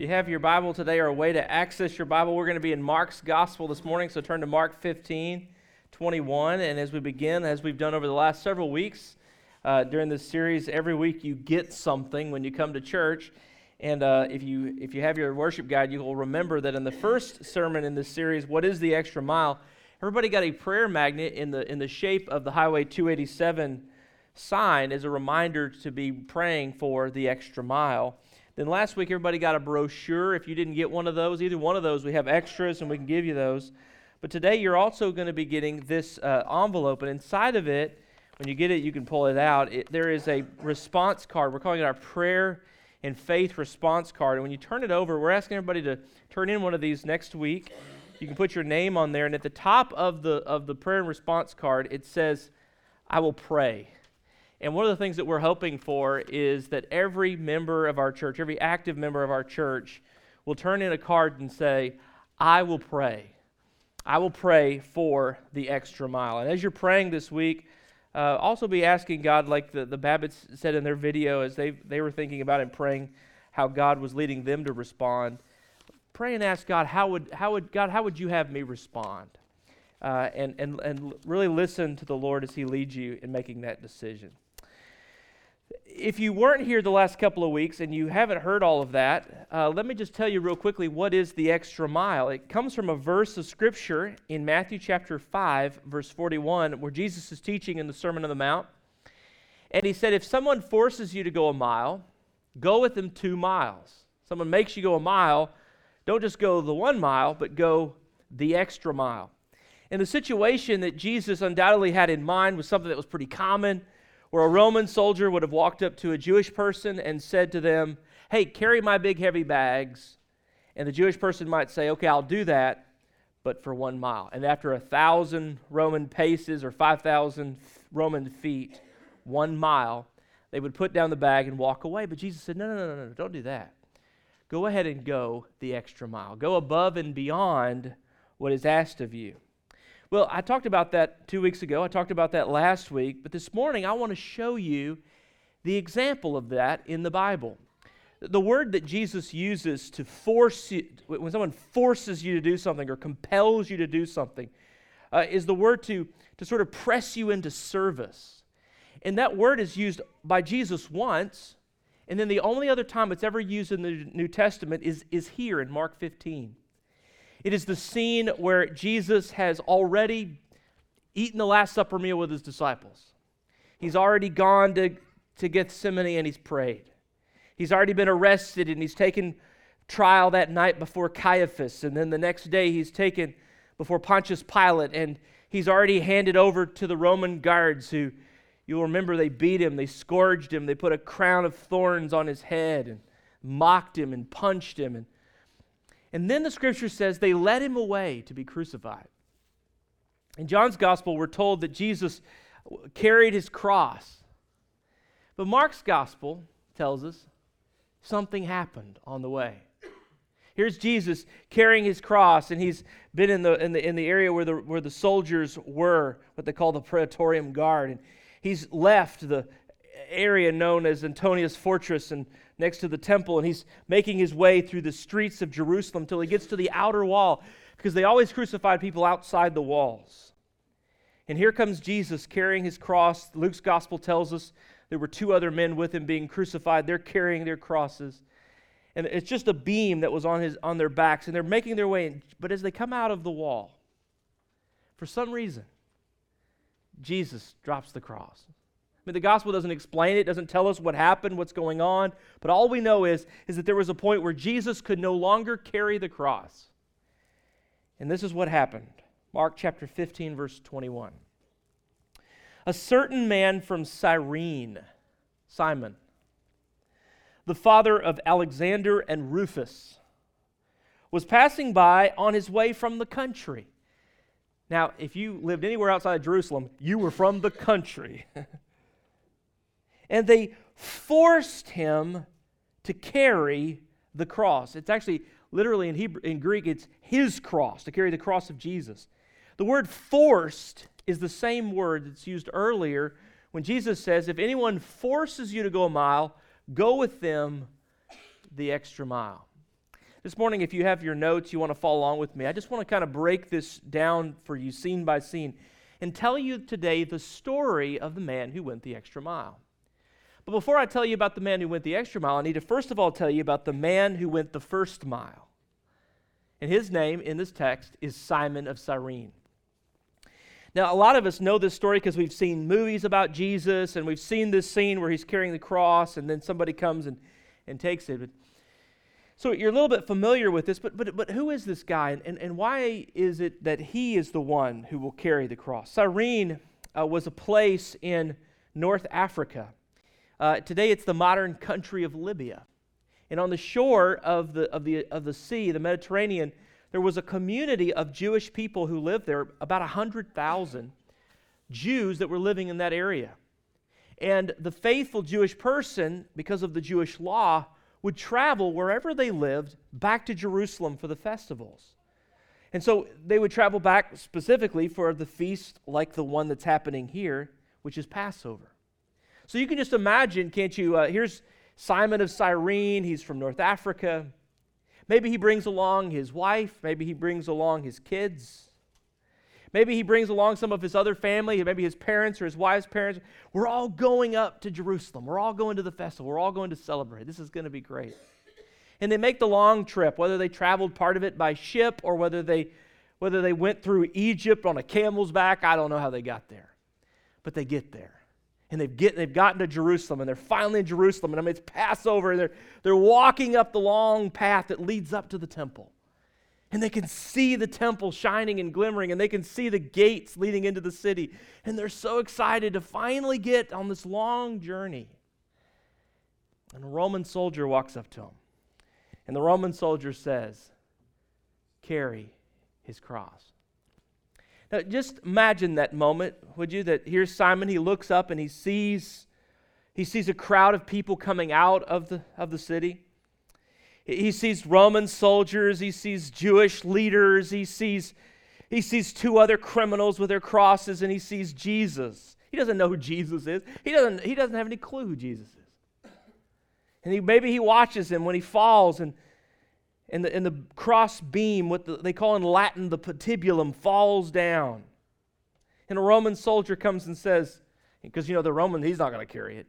you have your Bible today or a way to access your Bible, we're going to be in Mark's Gospel this morning, so turn to Mark 15:21. And as we begin, as we've done over the last several weeks during this series, every week you get something when you come to church. And if you have your worship guide, you will remember that in the first sermon in this series, What is the Extra Mile? Everybody got a prayer magnet in the shape of the Highway 287 sign as a reminder to be praying for the extra mile. Then last week, everybody got a brochure. If you didn't get one of those, either one of those, we have extras and we can give you those. But today, you're also going to be getting this envelope. And inside of it, when you get it, you can pull it out. There is a response card. We're calling it our prayer and faith response card. And when you turn it over, we're asking everybody to turn in one of these next week. You can put your name on there. And at the top of the prayer and response card, it says, I will pray. And one of the things that we're hoping for is that every member of our church, every active member of our church, will turn in a card and say, I will pray. I will pray for the extra mile. And as you're praying this week, also be asking God, like the Babbitts said in their video, as they were thinking about and praying how God was leading them to respond. Pray and ask God, how would you have me respond? And really listen to the Lord as He leads you in making that decision. If you weren't here the last couple of weeks and you haven't heard all of that, let me just tell you real quickly what is the extra mile. It comes from a verse of Scripture in Matthew chapter 5, verse 41, where Jesus is teaching in the Sermon on the Mount. And He said, if someone forces you to go a mile, go with them 2 miles. Someone makes you go a mile, don't just go the 1 mile, but go the extra mile. And the situation that Jesus undoubtedly had in mind was something that was pretty common, where a Roman soldier would have walked up to a Jewish person and said to them, hey, carry my big heavy bags. And the Jewish person might say, okay, I'll do that, but for 1 mile. And after 1,000 Roman paces or 5,000 Roman feet, 1 mile, they would put down the bag and walk away. But Jesus said, no, don't do that. Go ahead and go the extra mile. Go above and beyond what is asked of you. Well, I talked about that 2 weeks ago. I talked about that last week. But this morning, I want to show you the example of that in the Bible. The word that Jesus uses to force you, when someone forces you to do something or compels you to do something, is the word to sort of press you into service. And that word is used by Jesus once, and then the only other time it's ever used in the New Testament is here in Mark 15. It is the scene where Jesus has already eaten the Last Supper meal with His disciples. He's already gone to Gethsemane and He's prayed. He's already been arrested and He's taken trial that night before Caiaphas. And then the next day He's taken before Pontius Pilate. And He's already handed over to the Roman guards who, you'll remember, they beat Him, they scourged Him, they put a crown of thorns on His head and mocked Him and punched Him. And then the Scripture says they led Him away to be crucified. In John's Gospel, we're told that Jesus carried His cross. But Mark's Gospel tells us something happened on the way. Here's Jesus carrying His cross, and He's been in the area where the soldiers were, what they call the Praetorium Guard. And He's left the area known as Antonius Fortress and next to the temple, and He's making His way through the streets of Jerusalem till He gets to the outer wall, because they always crucified people outside the walls. And here comes Jesus carrying His cross. Luke's gospel tells us there were 2 other men with Him being crucified. They're carrying their crosses. And it's just a beam that was on their backs, and they're making their way in. But as they come out of the wall, for some reason, Jesus drops the cross. I mean, the gospel doesn't explain it, doesn't tell us what happened, what's going on, but all we know is that there was a point where Jesus could no longer carry the cross. And this is what happened. Mark chapter 15, verse 21. A certain man from Cyrene, Simon, the father of Alexander and Rufus, was passing by on his way from the country. Now, if you lived anywhere outside of Jerusalem, you were from the country. And they forced him to carry the cross. It's actually, literally in Greek, it's his cross, to carry the cross of Jesus. The word forced is the same word that's used earlier when Jesus says, if anyone forces you to go a mile, go with them the extra mile. This morning, if you have your notes, you want to follow along with me, I just want to kind of break this down for you scene by scene and tell you today the story of the man who went the extra mile. But before I tell you about the man who went the extra mile, I need to first of all tell you about the man who went the first mile. And his name in this text is Simon of Cyrene. Now, a lot of us know this story because we've seen movies about Jesus, and we've seen this scene where he's carrying the cross, and then somebody comes and takes it. So you're a little bit familiar with this, but who is this guy, and why is it that he is the one who will carry the cross? Cyrene was a place in North Africa. Today it's the modern country of Libya. And on the shore of the sea, the Mediterranean, there was a community of Jewish people who lived there, about 100,000 Jews that were living in that area. And the faithful Jewish person, because of the Jewish law, would travel wherever they lived back to Jerusalem for the festivals. And so they would travel back specifically for the feast like the one that's happening here, which is Passover. So you can just imagine, can't you? Here's Simon of Cyrene. He's from North Africa. Maybe he brings along his wife. Maybe he brings along his kids. Maybe he brings along some of his other family, maybe his parents or his wife's parents. We're all going up to Jerusalem. We're all going to the festival. We're all going to celebrate. This is going to be great. And they make the long trip, whether they traveled part of it by ship or whether they went through Egypt on a camel's back. I don't know how they got there. But they get there. And they've gotten to Jerusalem, and they're finally in Jerusalem. And I mean, it's Passover, and they're walking up the long path that leads up to the temple. And they can see the temple shining and glimmering, and they can see the gates leading into the city. And they're so excited to finally get on this long journey. And a Roman soldier walks up to him. And the Roman soldier says, "Carry his cross." Now, just imagine that moment, would you? That here's Simon, he looks up and he sees a crowd of people coming out of the city. He sees Roman soldiers, he sees Jewish leaders, he sees two other criminals with their crosses, and he sees Jesus. He doesn't know who Jesus is. He doesn't have any clue who Jesus is. And maybe he watches him when he falls, and the cross beam, what they call in Latin the patibulum, falls down. And a Roman soldier comes and says, because the Roman, he's not going to carry it.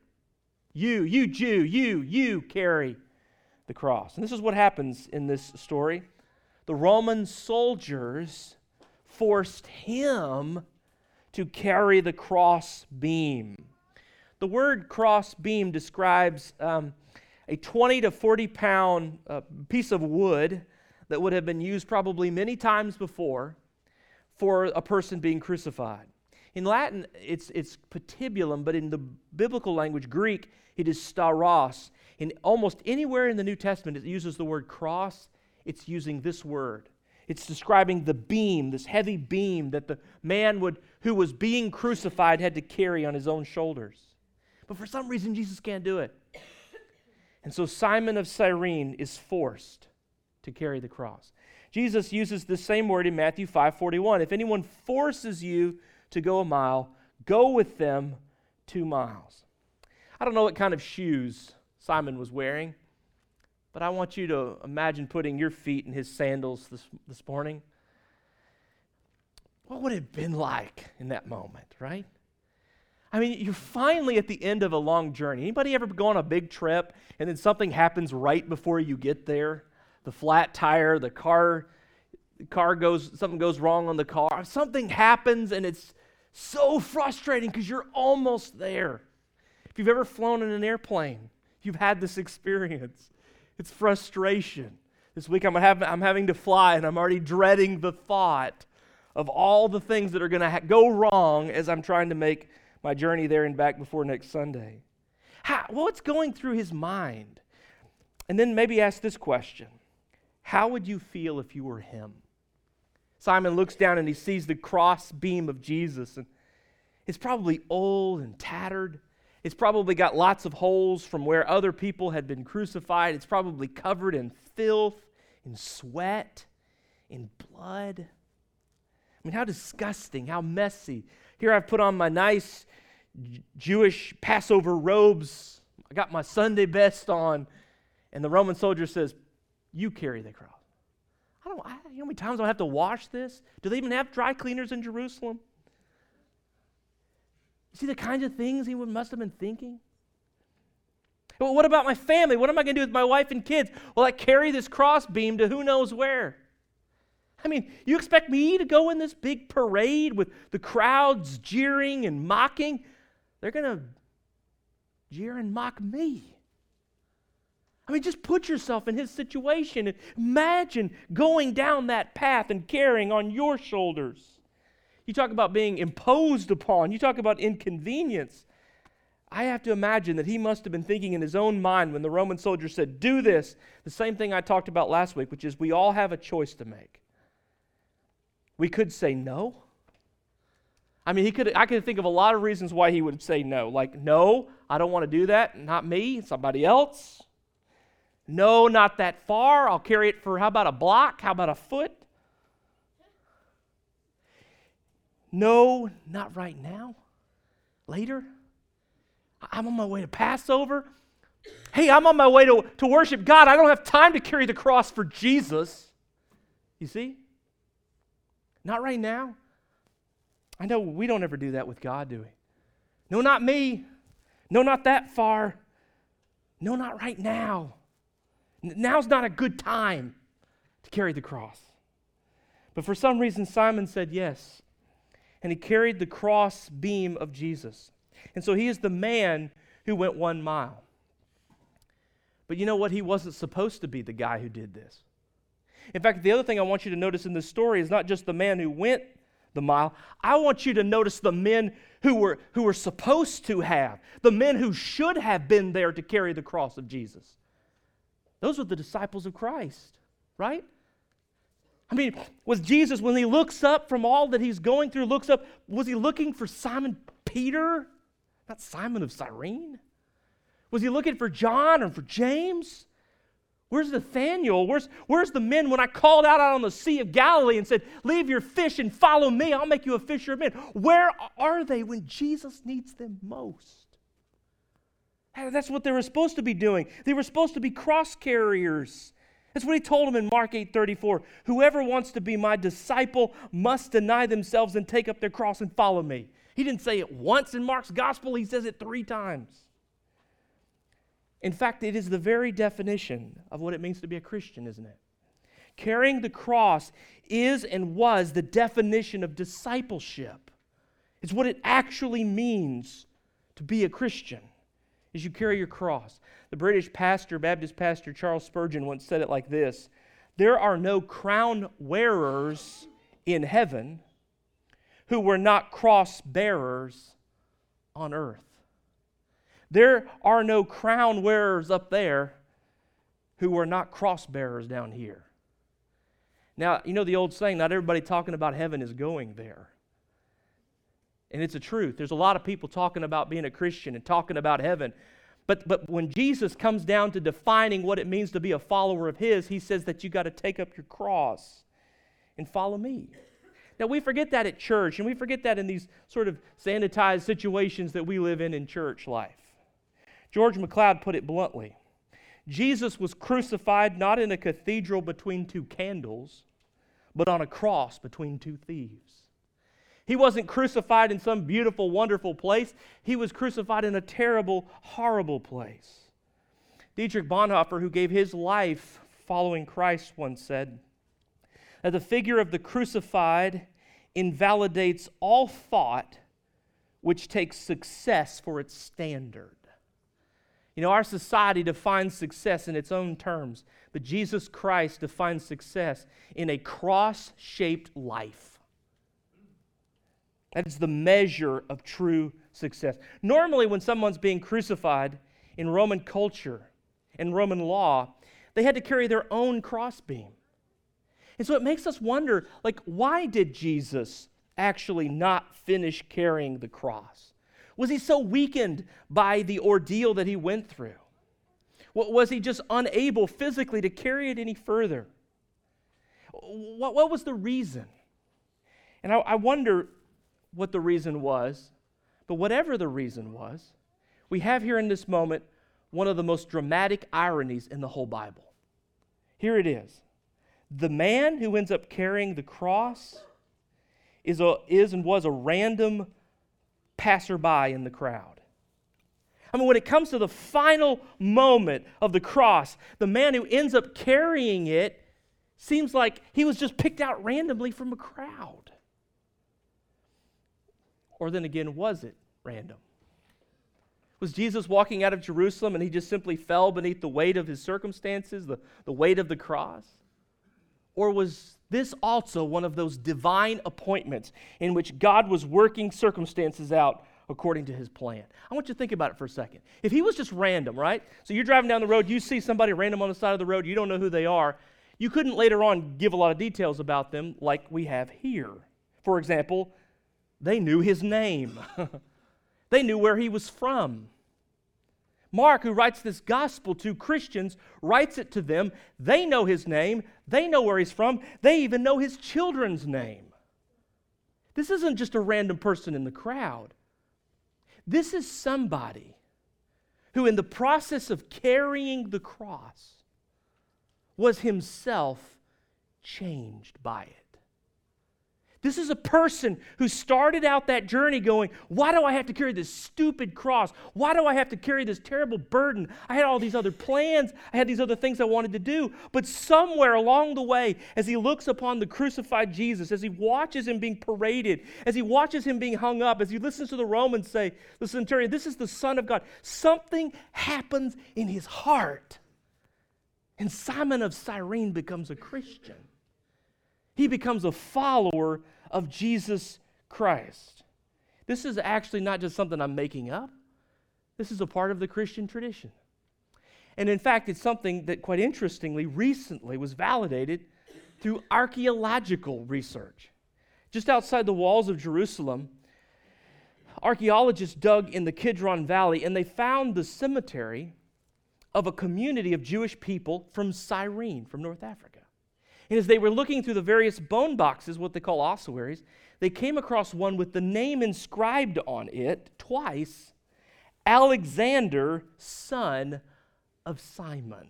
You Jew, you carry the cross. And this is what happens in this story. The Roman soldiers forced him to carry the cross beam. The word cross beam describes a 20 to 40 pound piece of wood that would have been used probably many times before for a person being crucified. In Latin, it's patibulum, but in the biblical language, Greek, it is stauros. And almost anywhere in the New Testament it uses the word cross, it's using this word. It's describing the beam, this heavy beam that the man who was being crucified had to carry on his own shoulders. But for some reason, Jesus can't do it. And so Simon of Cyrene is forced to carry the cross. Jesus uses the same word in Matthew 5:41. If anyone forces you to go a mile, go with them 2 miles. I don't know what kind of shoes Simon was wearing, but I want you to imagine putting your feet in his sandals this morning. What would it have been like in that moment, right? I mean, you're finally at the end of a long journey. Anybody ever go on a big trip and then something happens right before you get there? The flat tire, something goes wrong on the car. Something happens and it's so frustrating because you're almost there. If you've ever flown in an airplane, you've had this experience. It's frustration. This week I'm having to fly, and I'm already dreading the thought of all the things that are going to go wrong as I'm trying to make my journey there and back before next Sunday. What's going through his mind? And then maybe ask this question. How would you feel if you were him? Simon looks down and he sees the cross beam of Jesus, and it's probably old and tattered. It's probably got lots of holes from where other people had been crucified. It's probably covered in filth, in sweat, in blood. I mean, how disgusting, how messy. Here I've put on my nice Jewish Passover robes. I got my Sunday best on. And the Roman soldier says, You carry the cross. You know how many times I have to wash this? Do they even have dry cleaners in Jerusalem? See the kinds of things he must have been thinking? Well, what about my family? What am I going to do with my wife and kids? Well, I carry this crossbeam to who knows where. I mean, you expect me to go in this big parade with the crowds jeering and mocking? They're going to jeer and mock me. I mean, just put yourself in his situation and imagine going down that path and carrying on your shoulders. You talk about being imposed upon. You talk about inconvenience. I have to imagine that he must have been thinking in his own mind when the Roman soldier said, do this, the same thing I talked about last week, which is we all have a choice to make. We could say no. I mean, I could think of a lot of reasons why he would say no. Like, no, I don't want to do that. Not me, somebody else. No, not that far. I'll carry it for, how about a block? How about a foot? No, not right now. Later. I'm on my way to Passover. Hey, I'm on my way to worship God. I don't have time to carry the cross for Jesus. You see? Not right now. I know we don't ever do that with God, do we? No, not me. No, not that far. No, not right now. Now's not a good time to carry the cross. But for some reason, Simon said yes. And he carried the cross beam of Jesus. And so he is the man who went 1 mile. But you know what? He wasn't supposed to be the guy who did this. In fact, the other thing I want you to notice in this story is not just the man who went the mile. I want you to notice the men who were supposed to have, the men who should have been there to carry the cross of Jesus. Those were the disciples of Christ, right? I mean, was Jesus, when he looks up from all that he's going through, looks up, was he looking for Simon Peter? Not Simon of Cyrene? Was he looking for John or for James? Where's Nathaniel? Where's the men when I called out on the Sea of Galilee and said, leave your fish and follow me, I'll make you a fisher of men. Where are they when Jesus needs them most? That's what they were supposed to be doing. They were supposed to be cross carriers. That's what he told them in Mark 8:34. Whoever wants to be my disciple must deny themselves and take up their cross and follow me. He didn't say it once in Mark's gospel. He says it 3 times. In fact, it is the very definition of what it means to be a Christian, isn't it? Carrying the cross is and was the definition of discipleship. It's what it actually means to be a Christian, is you carry your cross. The British pastor, Baptist pastor Charles Spurgeon once said it like this: there are no crown wearers in heaven who were not cross bearers on earth. There are no crown wearers up there who were not cross bearers down here. Now, you know the old saying, not everybody talking about heaven is going there. And it's a truth. There's a lot of people talking about being a Christian and talking about heaven. But when Jesus comes down to defining what it means to be a follower of his, he says that you got to take up your cross and follow me. Now, we forget that at church, and we forget that in these sort of sanitized situations that we live in church life. George MacLeod put it bluntly: Jesus was crucified not in a cathedral between 2 candles, but on a cross between 2 thieves. He wasn't crucified in some beautiful, wonderful place. He was crucified in a terrible, horrible place. Dietrich Bonhoeffer, who gave his life following Christ, once said that the figure of the crucified invalidates all thought which takes success for its standard. You know, our society defines success in its own terms, but Jesus Christ defines success in a cross-shaped life. That is the measure of true success. Normally, when someone's being crucified in Roman culture and Roman law, they had to carry their own crossbeam. And so it makes us wonder, why did Jesus actually not finish carrying the cross? Was he so weakened by the ordeal that he went through? Was he just unable physically to carry it any further? What was the reason? And I wonder what the reason was, but whatever the reason was, we have here in this moment one of the most dramatic ironies in the whole Bible. Here it is. The man who ends up carrying the cross is and was a random passerby in the crowd. I mean, when it comes to the final moment of the cross, the man who ends up carrying it seems like he was just picked out randomly from a crowd. Or then again, was it random? Was Jesus walking out of Jerusalem and he just simply fell beneath the weight of his circumstances, the weight of the cross? Or was this also one of those divine appointments in which God was working circumstances out according to his plan? I want you to think about it for a second. If he was just random, right? So you're driving down the road, you see somebody random on the side of the road, you don't know who they are. You couldn't later on give a lot of details about them like we have here. For example, they knew his name. They knew where he was from. Mark, who writes this gospel to Christians, writes it to them. They know his name. They know where he's from. They even know his children's name. This isn't just a random person in the crowd. This is somebody who, in the process of carrying the cross, was himself changed by it. This is a person who started out that journey going, why do I have to carry this stupid cross? Why do I have to carry this terrible burden? I had all these other plans. I had these other things I wanted to do. But somewhere along the way, as he looks upon the crucified Jesus, as he watches him being paraded, as he watches him being hung up, as he listens to the Romans say, the centurion, this is the Son of God, something happens in his heart. And Simon of Cyrene becomes a Christian. He becomes a follower of Jesus Christ. This is actually not just something I'm making up. This is a part of the Christian tradition. And in fact, it's something that, quite interestingly, recently was validated through archaeological research. Just outside the walls of Jerusalem, archaeologists dug in the Kidron Valley, and they found the cemetery of a community of Jewish people from Cyrene, from North Africa. And as they were looking through the various bone boxes, what they call ossuaries, they came across one with the name inscribed on it twice, Alexander, son of Simon.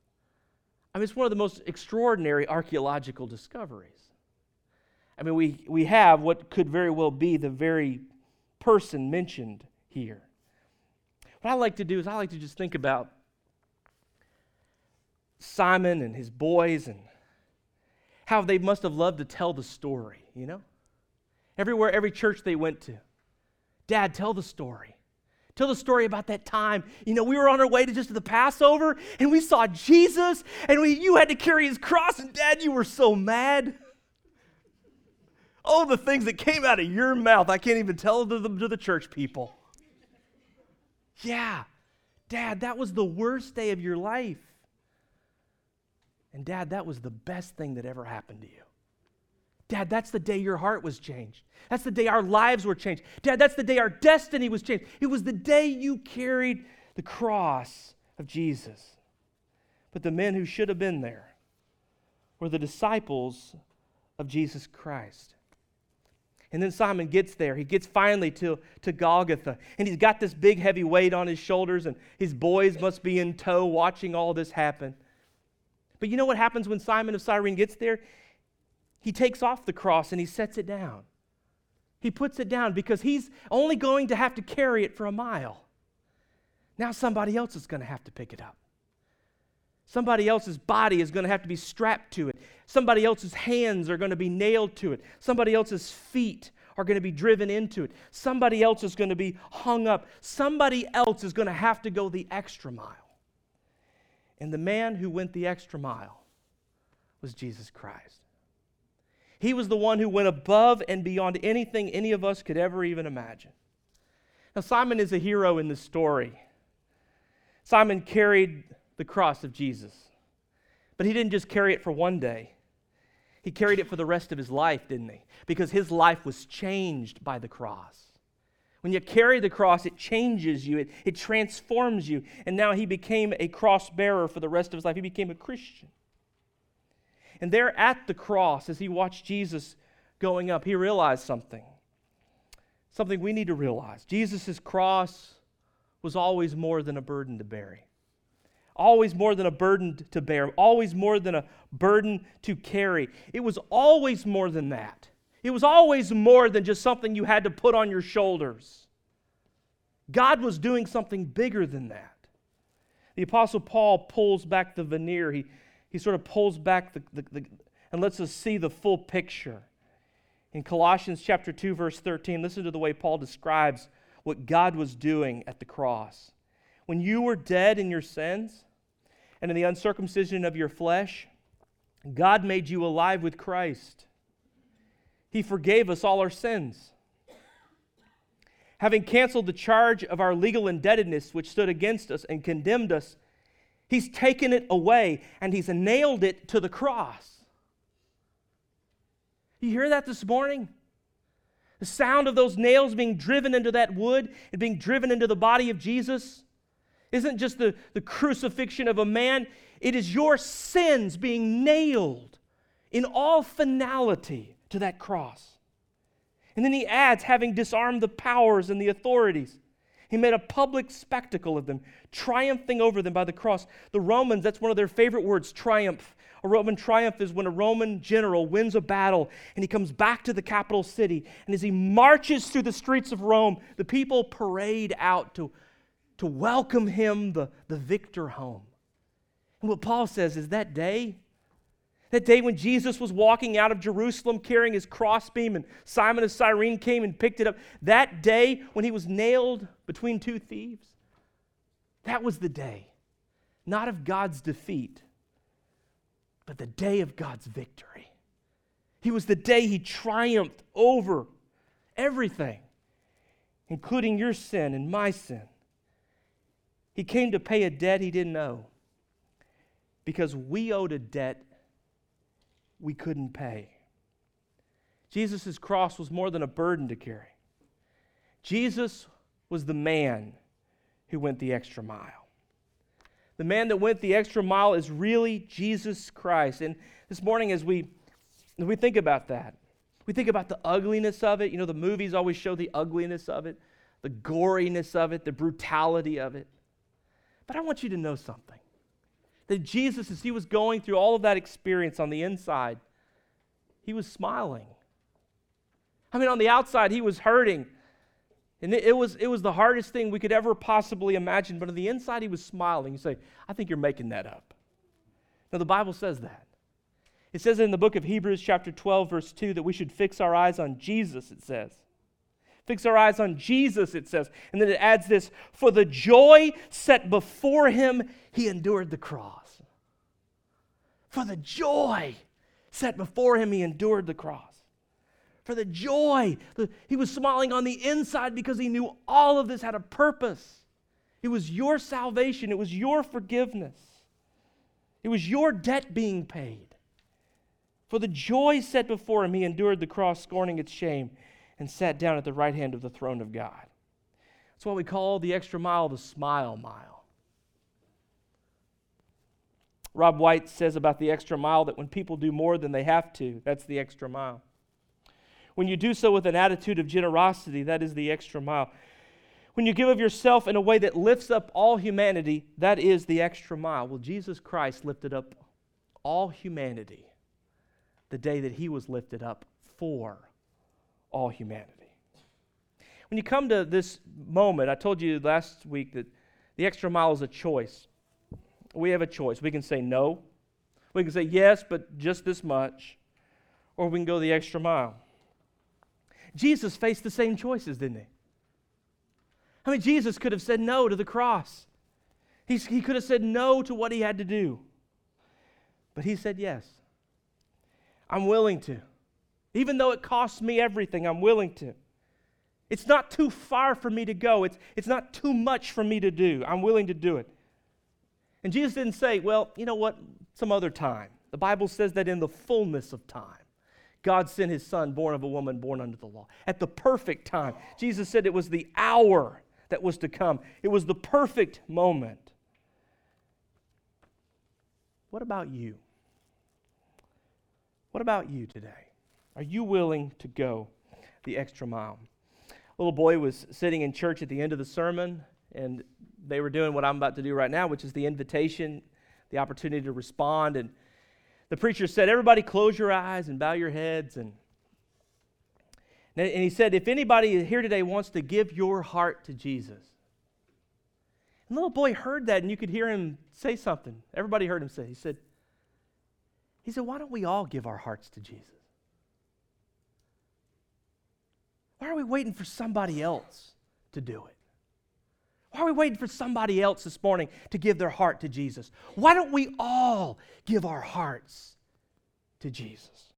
I mean, it's one of the most extraordinary archaeological discoveries. I mean, we have what could very well be the very person mentioned here. What I like to do is I like to just think about Simon and his boys and how they must have loved to tell the story, you know? Everywhere, every church they went to. Dad, tell the story. Tell the story about that time. You know, we were on our way to the Passover, and we saw Jesus, and you had to carry his cross, and Dad, you were so mad. Oh, the things that came out of your mouth, I can't even tell to the church people. Yeah, Dad, that was the worst day of your life. And Dad, that was the best thing that ever happened to you. Dad, that's the day your heart was changed. That's the day our lives were changed. Dad, that's the day our destiny was changed. It was the day you carried the cross of Jesus. But the men who should have been there were the disciples of Jesus Christ. And then Simon gets there. He gets finally to Golgotha. And he's got this big heavy weight on his shoulders, and his boys must be in tow watching all this happen. But you know what happens when Simon of Cyrene gets there? He takes off the cross and he sets it down. He puts it down because he's only going to have to carry it for a mile. Now somebody else is going to have to pick it up. Somebody else's body is going to have to be strapped to it. Somebody else's hands are going to be nailed to it. Somebody else's feet are going to be driven into it. Somebody else is going to be hung up. Somebody else is going to have to go the extra mile. And the man who went the extra mile was Jesus Christ. He was the one who went above and beyond anything any of us could ever even imagine. Now, Simon is a hero in this story. Simon carried the cross of Jesus. But he didn't just carry it for one day. He carried it for the rest of his life, didn't he? Because his life was changed by the cross. When you carry the cross, it changes you. It transforms you. And now he became a cross bearer for the rest of his life. He became a Christian. And there at the cross, as he watched Jesus going up, he realized something. Something we need to realize. Jesus' cross was always more than a burden to bear. always more than a burden to bear, always more than a burden to carry. It was always more than that. It was always more than just something you had to put on your shoulders. God was doing something bigger than that. The Apostle Paul pulls back the veneer. He sort of pulls back and lets us see the full picture. In Colossians chapter 2, verse 13, listen to the way Paul describes what God was doing at the cross. When you were dead in your sins and in the uncircumcision of your flesh, God made you alive with Christ. He forgave us all our sins. Having canceled the charge of our legal indebtedness which stood against us and condemned us, He's taken it away and He's nailed it to the cross. You hear that this morning? The sound of those nails being driven into that wood and being driven into the body of Jesus isn't just the crucifixion of a man. It is your sins being nailed in all finality to that cross. And then he adds, having disarmed the powers and the authorities, He made a public spectacle of them, triumphing over them by the cross. The Romans, that's one of their favorite words, triumph. A Roman triumph is when a Roman general wins a battle and he comes back to the capital city. And as he marches through the streets of Rome, the people parade out to welcome him, the victor, home. And what Paul says is that day when Jesus was walking out of Jerusalem carrying his crossbeam and Simon of Cyrene came and picked it up, that day when he was nailed between two thieves, that was the day, not of God's defeat, but the day of God's victory. He was the day He triumphed over everything, including your sin and my sin. He came to pay a debt He didn't owe because we owed a debt we couldn't pay. Jesus' cross was more than a burden to carry. Jesus was the man who went the extra mile. The man that went the extra mile is really Jesus Christ. And this morning as we think about that, we think about the ugliness of it. You know, the movies always show the ugliness of it, the goriness of it, the brutality of it. But I want you to know something. That Jesus, as He was going through all of that experience on the inside, He was smiling. I mean, on the outside, He was hurting. And it was the hardest thing we could ever possibly imagine. But on the inside, He was smiling. You say, I think you're making that up. No, the Bible says that. It says in the book of Hebrews chapter 12, verse 2, that we should fix our eyes on Jesus, it says. Fix our eyes on Jesus, it says. And then it adds this, for the joy set before Him, He endured the cross. For the joy set before Him, He endured the cross. For the joy, He was smiling on the inside because He knew all of this had a purpose. It was your salvation. It was your forgiveness. It was your debt being paid. For the joy set before Him, He endured the cross, scorning its shame, and sat down at the right hand of the throne of God. That's why we call the extra mile the smile mile. Rob White says about the extra mile that when people do more than they have to, that's the extra mile. When you do so with an attitude of generosity, that is the extra mile. When you give of yourself in a way that lifts up all humanity, that is the extra mile. Well, Jesus Christ lifted up all humanity the day that He was lifted up for all humanity. When you come to this moment, I told you last week that the extra mile is a choice. We have a choice. We can say no. We can say yes, but just this much. Or we can go the extra mile. Jesus faced the same choices, didn't He? I mean, Jesus could have said no to the cross. He could have said no to what He had to do. But He said yes. I'm willing to. Even though it costs me everything, I'm willing to. It's not too far for me to go. It's not too much for me to do. I'm willing to do it. And Jesus didn't say, well, you know what, some other time. The Bible says that in the fullness of time, God sent His Son, born of a woman, born under the law. At the perfect time. Jesus said it was the hour that was to come. It was the perfect moment. What about you? What about you today? Are you willing to go the extra mile? A little boy was sitting in church at the end of the sermon, And they were doing what I'm about to do right now, which is the invitation, the opportunity to respond. And the preacher said, everybody close your eyes and bow your heads. And he said, if anybody here today wants to give your heart to Jesus. And the little boy heard that, and you could hear him say something. Everybody heard him say, he said, why don't we all give our hearts to Jesus? Why are we waiting for somebody else to do it? Why are we waiting for somebody else this morning to give their heart to Jesus? Why don't we all give our hearts to Jesus?